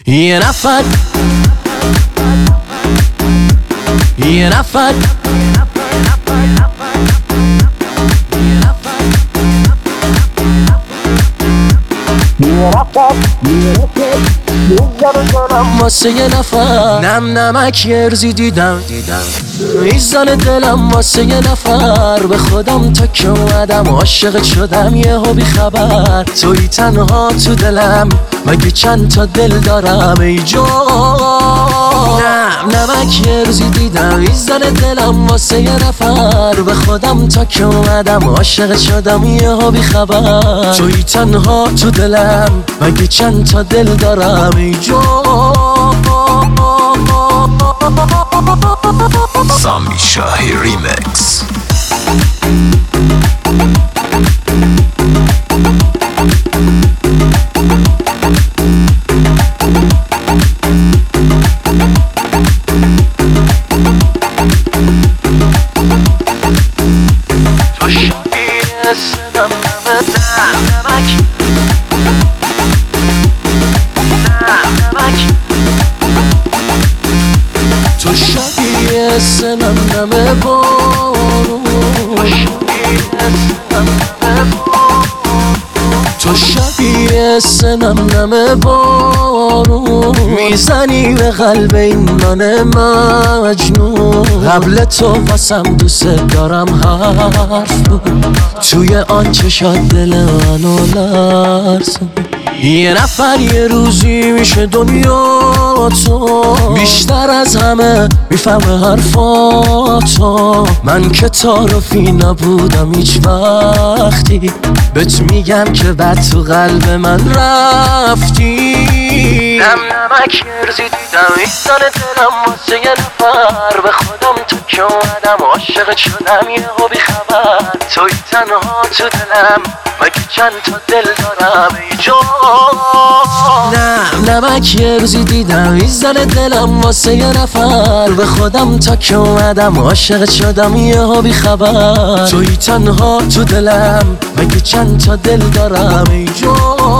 یه نفر واسه یه نفر نم نمک ارزی دیدم میزان دلم واسه یه نفر به خودم تا که اومدم عاشق شدم یهو بی خبر توی تنها تو دلم مگه چند تا دل دارم ای جان نم نمک ارزی دیدم میزان دلم واسه یه نفر به خودم تا که اومدم عاشق شدم یهو بی خبر توی تنها تو دلم مگه چند تا دل دارم ای جان سامی شاهی ریمکس. تو شبیه سنم نمه بارون تو شبیه سنم نمه بارون میزنی به قلب این من مجنون قبل تو واسم دوست دارم حرف توی آن چشات دل منو لرزون یه نفر یه روزی میشه دنیا تو بیشتر از همه میفهمه حرفاتو من که تعارفی نبودم هیچ وقتی بهت میگم که بعد تو قلب من رفتی نم نمک ارزی دیدم ایزان دلم واسه یه نفر به خودم تو که اومدم عاشق شدم یهو بی خبر توی تنها تو دلم مگه چند تا دل دارم ای جان نم نمک ارزی دیدم ایزان دلم واسه یه نفر به خودم تا که اومدم عاشق شدم یهو بی خبر توی تنها تو دلم مگه چند تا دل دارم ای جان